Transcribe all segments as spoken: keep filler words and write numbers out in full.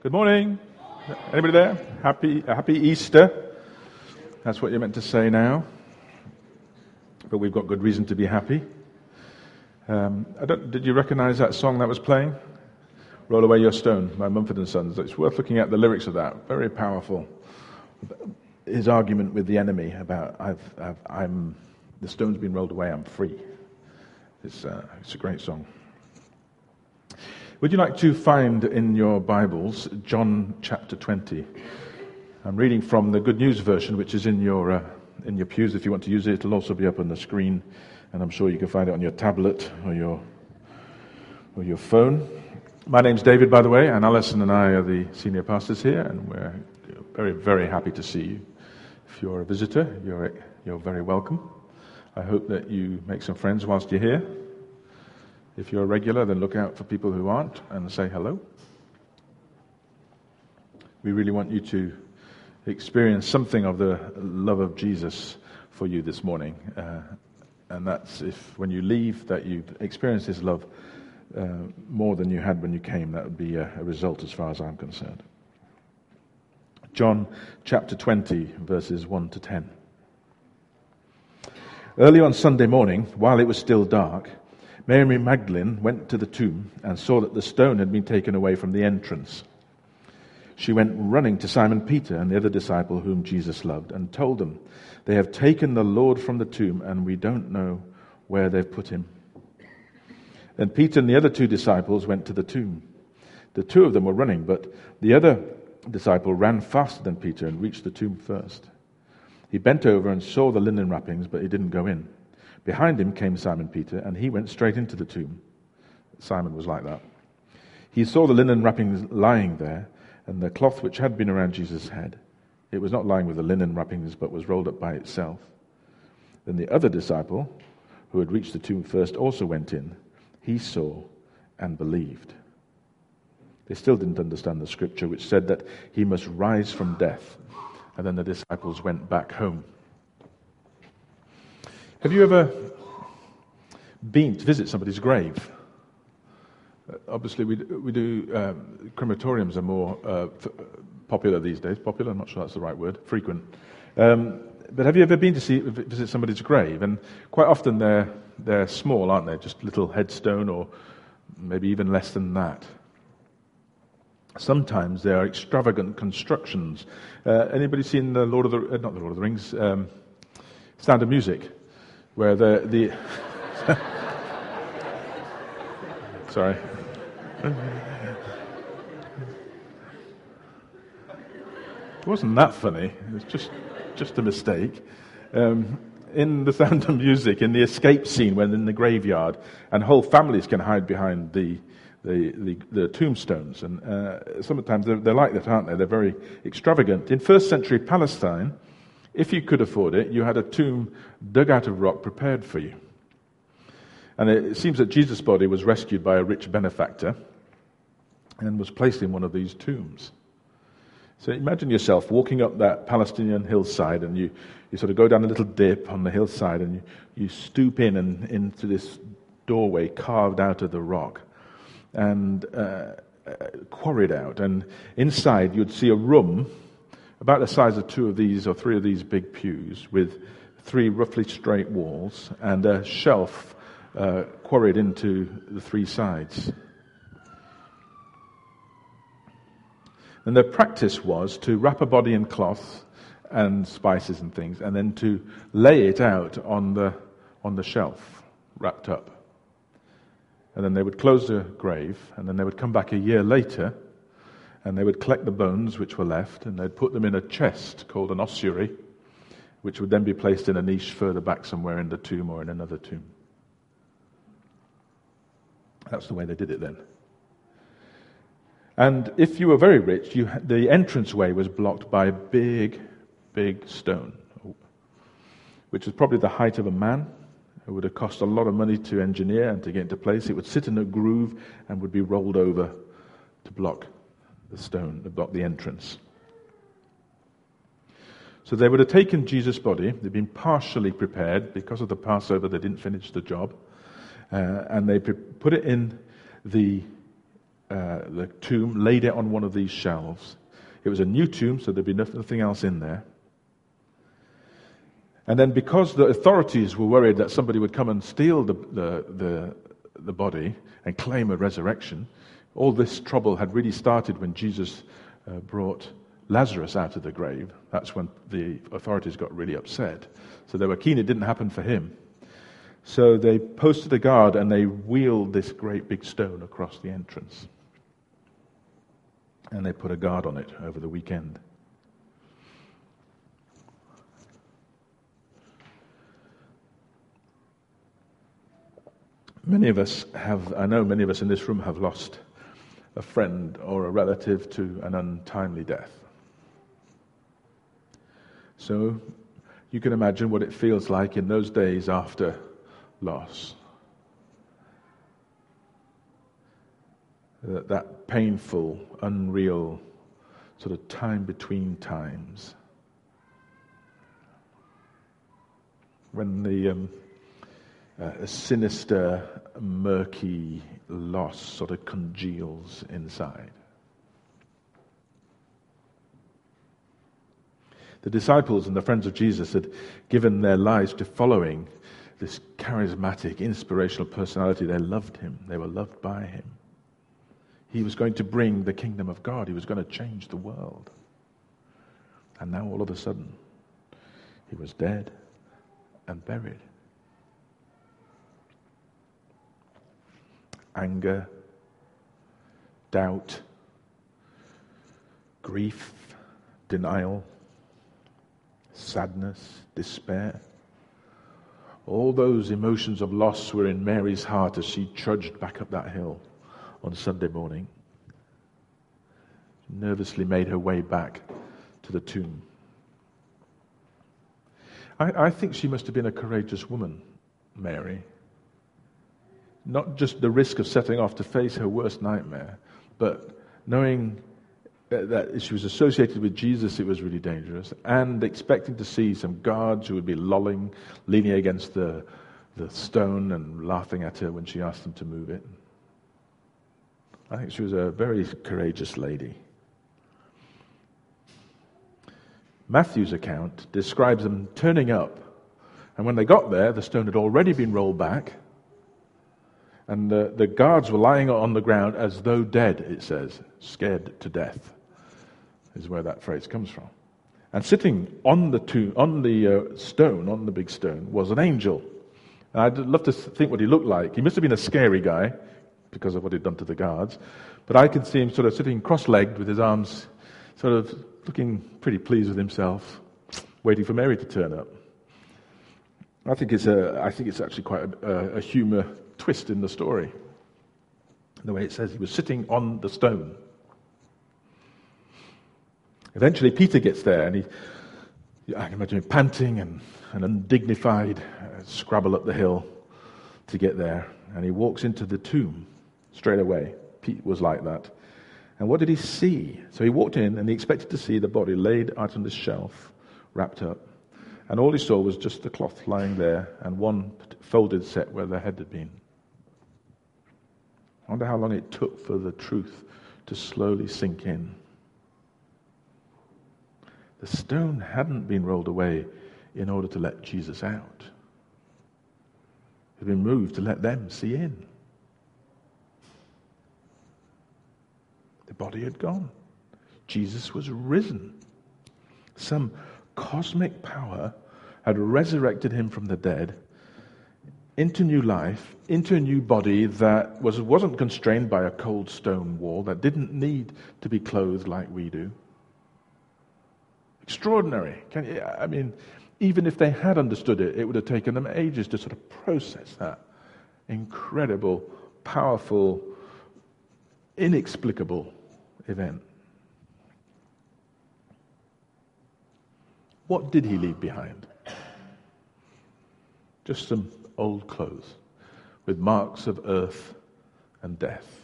Good morning. Anybody there? Happy Happy Easter. That's what you're meant to say now. But we've got good reason to be happy. Um, I don't, did you recognize that song that was playing? Roll Away Your Stone by Mumford and Sons. It's worth looking at the lyrics of that. Very powerful. His argument with the enemy about I've, I've, I'm the stone's been rolled away. I'm free. It's uh, it's a great song. Would you like to find in your Bibles John chapter twenty? I'm reading from the Good News version, which is in your uh, in your pews. If you want to use it, it'll also be up on the screen, and I'm sure you can find it on your tablet or your or your phone. My name's David, by the way, and Alison and I are the senior pastors here, and we're very, very happy to see you. If you're a visitor, you're you're very welcome. I hope that you make some friends whilst you're here. If you're a regular, then look out for people who aren't and say hello. We really want you to experience something of the love of Jesus for you this morning. Uh, and that's if when you leave that you've experienced his love uh, more than you had when you came. That would be a, a result as far as I'm concerned. John chapter twenty, verses one to ten. Early on Sunday morning, while it was still dark, Mary Magdalene went to the tomb and saw that the stone had been taken away from the entrance. She went running to Simon Peter and the other disciple whom Jesus loved and told them, "They have taken the Lord from the tomb and we don't know where they've put him." Then Peter and the other two disciples went to the tomb. The two of them were running, but the other disciple ran faster than Peter and reached the tomb first. He bent over and saw the linen wrappings, but he didn't go in. Behind him came Simon Peter, and he went straight into the tomb. Simon was like that. He saw the linen wrappings lying there, and the cloth which had been around Jesus' head. It was not lying with the linen wrappings, but was rolled up by itself. Then the other disciple, who had reached the tomb first, also went in. He saw and believed. They still didn't understand the scripture, which said that he must rise from death. And then the disciples went back home. Have you ever been to visit somebody's grave? Uh, obviously, we do, we do um, crematoriums are more uh, f- popular these days. Popular, I'm not sure that's the right word. Frequent. Um, but have you ever been to see visit somebody's grave? And quite often they're they're small, aren't they? Just little headstone, or maybe even less than that. Sometimes they are extravagant constructions. Uh, anybody seen the Lord of the uh, not the Lord of the Rings, um, Sound of Music? Where the, the sorry. It wasn't that funny. It was just just a mistake. Um, in the Sound of Music, in the escape scene when in the graveyard, and whole families can hide behind the the, the, the tombstones. And uh, sometimes they're, they're like that, aren't they? They're very extravagant. In first century Palestine, if you could afford it, you had a tomb dug out of rock prepared for you. And it seems that Jesus' body was rescued by a rich benefactor and was placed in one of these tombs. So imagine yourself walking up that Palestinian hillside, and you, you sort of go down a little dip on the hillside, and you, you stoop in and into this doorway carved out of the rock and uh, quarried out. And inside you'd see a room about the size of two of these or three of these big pews, with three roughly straight walls and a shelf uh, quarried into the three sides. And the practice was to wrap a body in cloth and spices and things, and then to lay it out on the on the shelf, wrapped up. And then they would close the grave, and then they would come back a year later, and they would collect the bones which were left, and they'd put them in a chest called an ossuary, which would then be placed in a niche further back somewhere in the tomb or in another tomb. That's the way they did it then. And if you were very rich, you had, the entranceway was blocked by a big, big stone, which was probably the height of a man. It would have cost a lot of money to engineer and to get into place. It would sit in a groove and would be rolled over to block the stone, to block the entrance. So they would have taken Jesus' body. They'd been partially prepared. Because of the Passover, they didn't finish the job. Uh, and they put it in the uh, the tomb, laid it on one of these shelves. It was a new tomb, so there'd be nothing else in there. And then because the authorities were worried that somebody would come and steal the, the, the, the body and claim a resurrection, all this trouble had really started when Jesus uh, brought Lazarus out of the grave. That's when the authorities got really upset. So they were keen it didn't happen for him. So they posted a guard and they wheeled this great big stone across the entrance. And they put a guard on it over the weekend. Many of us have, I know many of us in this room have lost a friend or a relative to an untimely death. So you can imagine what it feels like in those days after loss. That, that painful, unreal sort of time between times. When the um, uh, a sinister, murky loss sort of congeals inside. The disciples and the friends of Jesus had given their lives to following this charismatic, inspirational personality. They loved him. They were loved by him. He was going to bring the kingdom of God. He was going to change the world. And now all of a sudden, he was dead and buried. Anger, doubt, grief, denial, sadness, despair. All those emotions of loss were in Mary's heart as she trudged back up that hill on Sunday morning. She nervously made her way back to the tomb. I, I think she must have been a courageous woman, Mary. Not just the risk of setting off to face her worst nightmare, but knowing that if she was associated with Jesus, it was really dangerous, and expecting to see some guards who would be lolling, leaning against the, the stone and laughing at her when she asked them to move it. I think she was a very courageous lady. Matthew's account describes them turning up, and when they got there, the stone had already been rolled back, and the, the guards were lying on the ground as though dead, it says, scared to death, is where that phrase comes from. And sitting on the tomb, on the uh, stone, on the big stone, was an angel. And I'd love to think what he looked like. He must have been a scary guy because of what he'd done to the guards. But I can see him sort of sitting cross-legged with his arms sort of looking pretty pleased with himself, waiting for Mary to turn up. I think it's a, I think it's actually quite a, a humour twist in the story. The way it says he was sitting on the stone. Eventually Peter gets there, and he, I can imagine him panting and, and undignified, uh, scrabble up the hill to get there. And he walks into the tomb straight away. Pete was like that. And what did he see? So he walked in, and he expected to see the body laid out on this shelf, wrapped up. And all he saw was just the cloth lying there, and one folded set where the head had been. I wonder how long it took for the truth to slowly sink in. The stone hadn't been rolled away in order to let Jesus out. It had been moved to let them see in. The body had gone. Jesus was risen. Some cosmic power had resurrected him from the dead into new life, into a new body that was, wasn't constrained by a cold stone wall, that didn't need to be clothed like we do. Extraordinary. Can you, I mean, even if they had understood it, it would have taken them ages to sort of process that incredible, powerful, inexplicable event. What did he leave behind? Just some old clothes with marks of earth and death.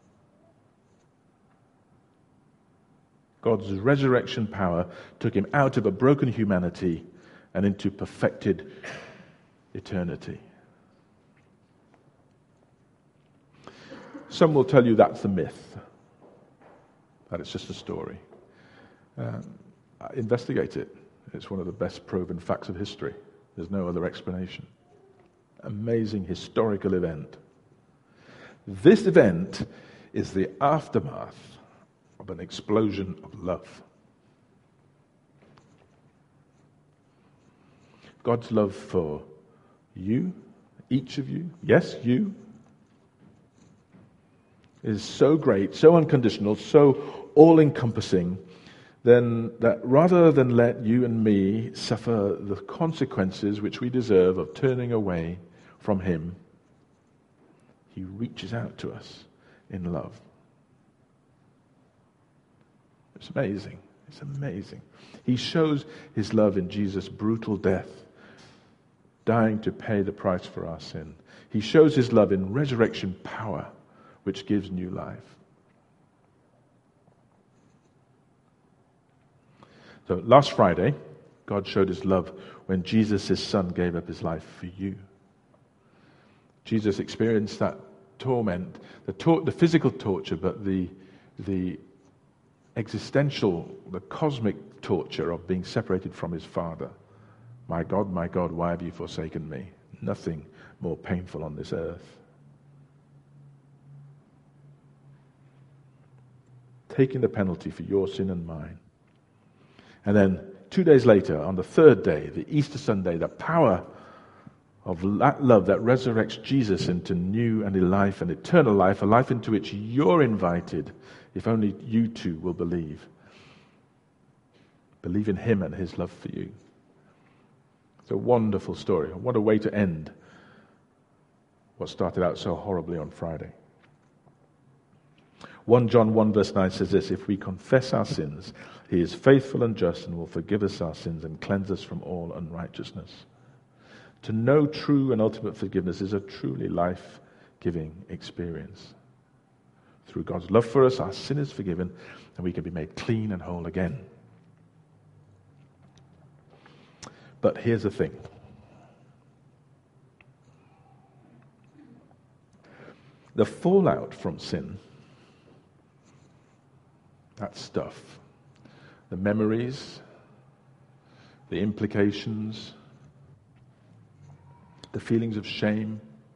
God's resurrection power took him out of a broken humanity and into perfected eternity. Some will tell you that's a myth, that it's just a story. Um, investigate it. It's one of the best proven facts of history. There's no other explanation. Amazing historical event. This event is the aftermath of an explosion of love. God's love for you, each of you, yes, you, is so great, so unconditional, so all-encompassing, then that rather than let you and me suffer the consequences which we deserve of turning away from him, he reaches out to us in love. It's amazing. It's amazing. He shows his love in Jesus' brutal death, dying to pay the price for our sin. He shows his love in resurrection power, which gives new life. So last Friday, God showed his love when Jesus, his son, gave up his life for you. Jesus experienced that torment, the, tor- the physical torture, but the, the existential, the cosmic torture of being separated from his Father. My God, my God, why have you forsaken me? Nothing more painful on this earth. Taking the penalty for your sin and mine. And then two days later, on the third day, the Easter Sunday, the power of that love that resurrects Jesus into new and a life and eternal life, a life into which you're invited, if only you too will believe. Believe in him and his love for you. It's a wonderful story. What a way to end what started out so horribly on Friday. First John one verse nine says this, if we confess our sins, he is faithful and just and will forgive us our sins and cleanse us from all unrighteousness. To know true and ultimate forgiveness is a truly life-giving experience. Through God's love for us, our sin is forgiven and we can be made clean and whole again. But here's the thing. The fallout from sin, that stuff, the memories, the implications, the feelings of shame,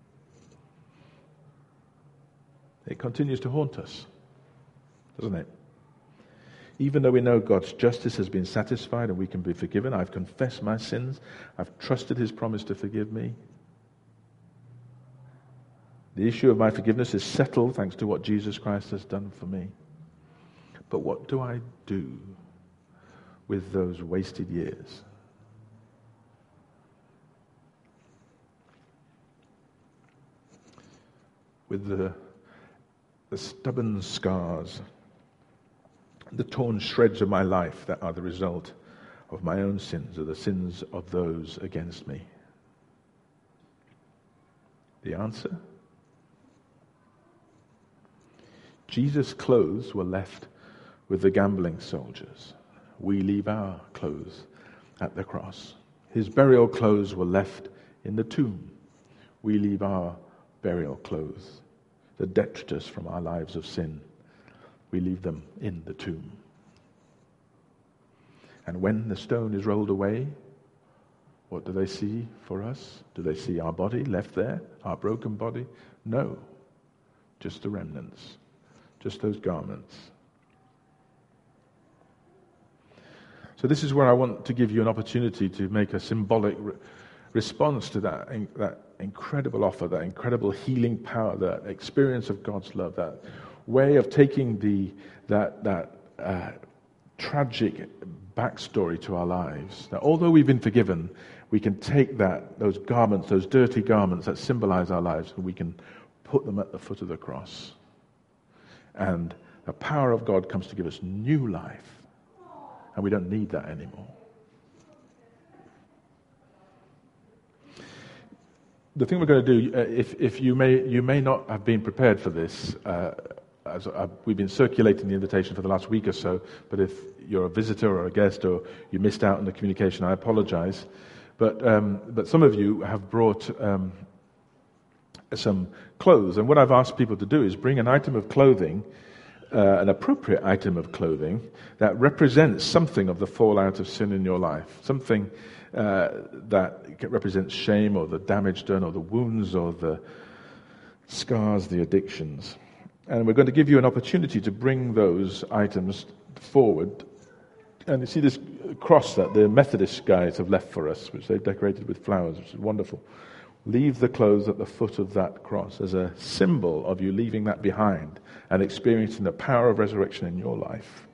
it continues to haunt us, doesn't it? Even though we know God's justice has been satisfied and we can be forgiven, I've confessed my sins, I've trusted his promise to forgive me. The issue of my forgiveness is settled thanks to what Jesus Christ has done for me. But what do I do with those wasted years? With the, the stubborn scars, the torn shreds of my life that are the result of my own sins or the sins of those against me? The answer? Jesus' clothes were left with the gambling soldiers. We leave our clothes at the cross. His burial clothes were left in the tomb. We leave our burial clothes, the detritus from our lives of sin. We leave them in the tomb. And when the stone is rolled away, what do they see for us? Do they see our body left there, our broken body? No, just the remnants, just those garments. So this is where I want to give you an opportunity to make a symbolic re- response to that, in, that incredible offer, that incredible healing power, that experience of God's love, that way of taking the that that uh, tragic backstory to our lives. That although we've been forgiven, we can take that those garments, those dirty garments that symbolize our lives, and we can put them at the foot of the cross. And the power of God comes to give us new life. And we don't need that anymore. The thing we're going to do, uh, if, if you may you may not have been prepared for this, uh, as uh, we've been circulating the invitation for the last week or so, but if you're a visitor or a guest or you missed out on the communication, I apologize. But um, but some of you have brought um, some clothes. And what I've asked people to do is bring an item of clothing, uh, an appropriate item of clothing, that represents something of the fallout of sin in your life. Something uh, that represents shame or the damage done or the wounds or the scars, the addictions. And we're going to give you an opportunity to bring those items forward. And you see this cross that the Methodist guys have left for us, which they've decorated with flowers, which is wonderful. Leave the clothes at the foot of that cross as a symbol of you leaving that behind and experiencing the power of resurrection in your life.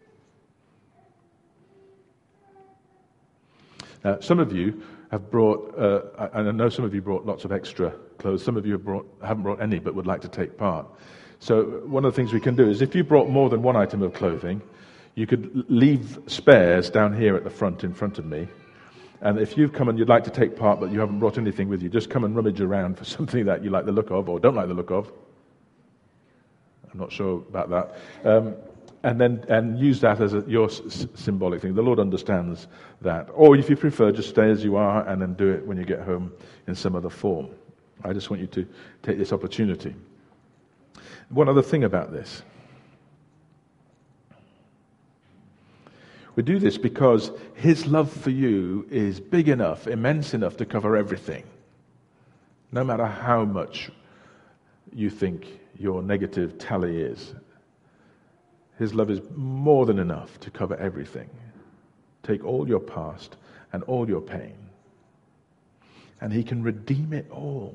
Now, some of you have brought, uh, and I know some of you brought lots of extra clothes. Some of you have brought, haven't brought any but would like to take part. So one of the things we can do is if you brought more than one item of clothing, you could leave spares down here at the front in front of me. And if you've come and you'd like to take part but you haven't brought anything with you, just come and rummage around for something that you like the look of or don't like the look of. I'm not sure about that. Um, and then and use that as a, your s- symbolic thing. The Lord understands that. Or if you prefer, just stay as you are and then do it when you get home in some other form. I just want you to take this opportunity. One other thing about this. We do this because His love for you is big enough, immense enough to cover everything. No matter how much you think your negative tally is. His love is more than enough to cover everything. Take all your past and all your pain. And He can redeem it all.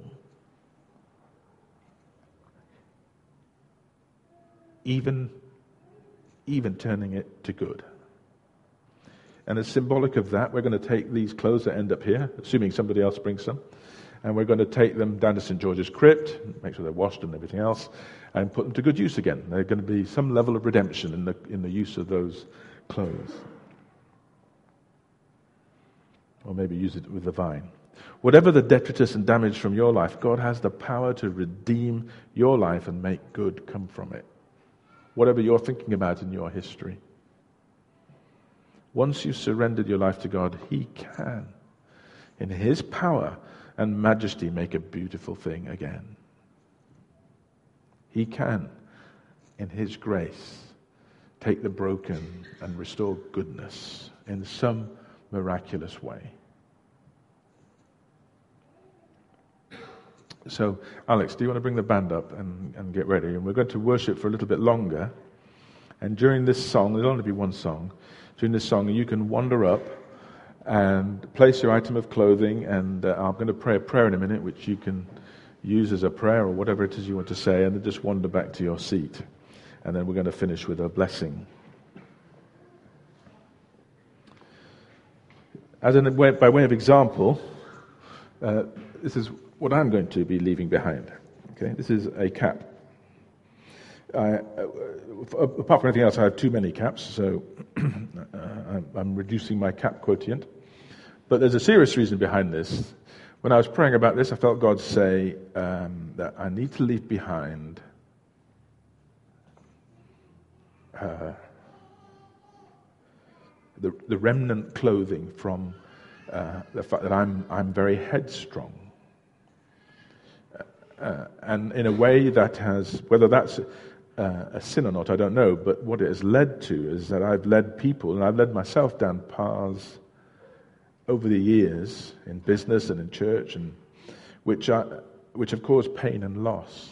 Even, even turning it to good. And as symbolic of that, we're going to take these clothes that end up here, assuming somebody else brings some, and we're going to take them down to Saint George's Crypt, make sure they're washed and everything else, and put them to good use again. There's going to be some level of redemption in the in the use of those clothes. Or maybe use it with the vine. Whatever the detritus and damage from your life, God has the power to redeem your life and make good come from it. Whatever you're thinking about in your history. Once you've surrendered your life to God, He can, in His power and majesty, make a beautiful thing again. He can, in His grace, take the broken and restore goodness in some miraculous way. So, Alex, do you want to bring the band up and, and get ready? And we're going to worship for a little bit longer. And during this song, there'll only be one song. During this song, you can wander up and place your item of clothing, and uh, I'm going to pray a prayer in a minute, which you can use as a prayer or whatever it is you want to say, and then just wander back to your seat. And then we're going to finish with a blessing. As in, by way of example, uh, this is what I'm going to be leaving behind. Okay, this is a cap. I, uh, apart from anything else, I have too many caps, so uh, I'm reducing my cap quotient. But there's a serious reason behind this. When I was praying about this, I felt God say um, that I need to leave behind uh, the, the remnant clothing from uh, the fact that I'm I'm very headstrong. Uh, and in a way that has, whether that's uh, a sin or not, I don't know, but what it has led to is that I've led people, and I've led myself down paths over the years in business and in church, and which are, which have caused pain and loss.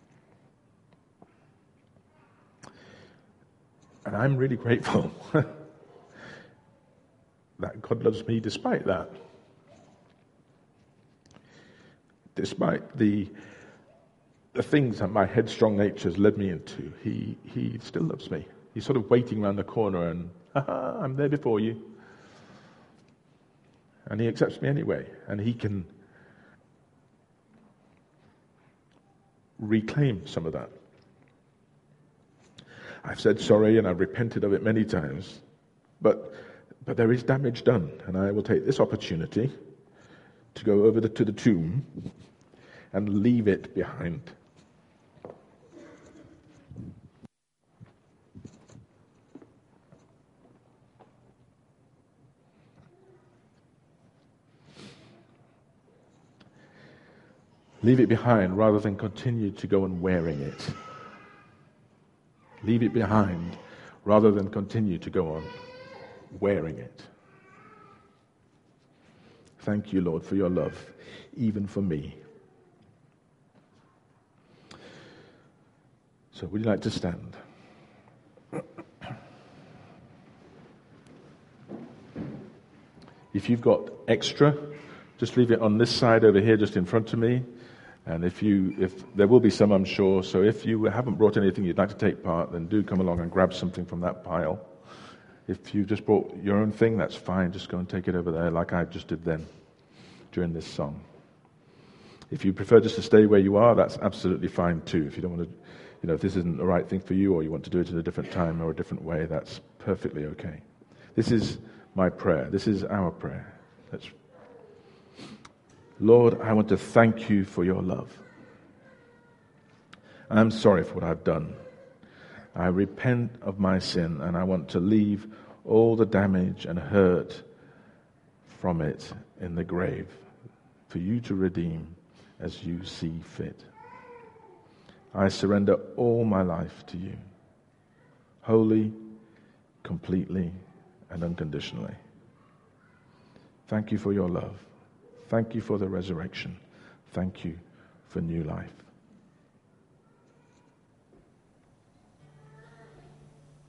And I'm really grateful that God loves me despite that. Despite the the things that my headstrong nature has led me into, he he still loves me. He's sort of waiting around the corner and, haha, I'm there before you. And He accepts me anyway. And He can reclaim some of that. I've said sorry and I've repented of it many times. But but there is damage done. And I will take this opportunity to go over the, to the tomb and leave it behind. Leave it behind rather than continue to go on wearing it. Leave it behind rather than continue to go on wearing it. Thank you, Lord, for your love, even for me. So would you like to stand? If you've got extra, just leave it on this side over here, just in front of me. And if you, if there will be some, I'm sure. So if you haven't brought anything you'd like to take part, then do come along and grab something from that pile. If you just brought your own thing, that's fine. Just go and take it over there, like I just did then during this song. If you prefer just to stay where you are, that's absolutely fine too. If you don't want to, you know, if this isn't the right thing for you, or you want to do it in a different time or a different way, that's perfectly okay. This is my prayer. This is our prayer. Let's Lord, I want to thank you for your love. I'm sorry for what I've done. I repent of my sin, and I want to leave all the damage and hurt from it in the grave for you to redeem as you see fit. I surrender all my life to you, wholly, completely, and unconditionally. Thank you for your love. Thank you for the resurrection. Thank you for new life.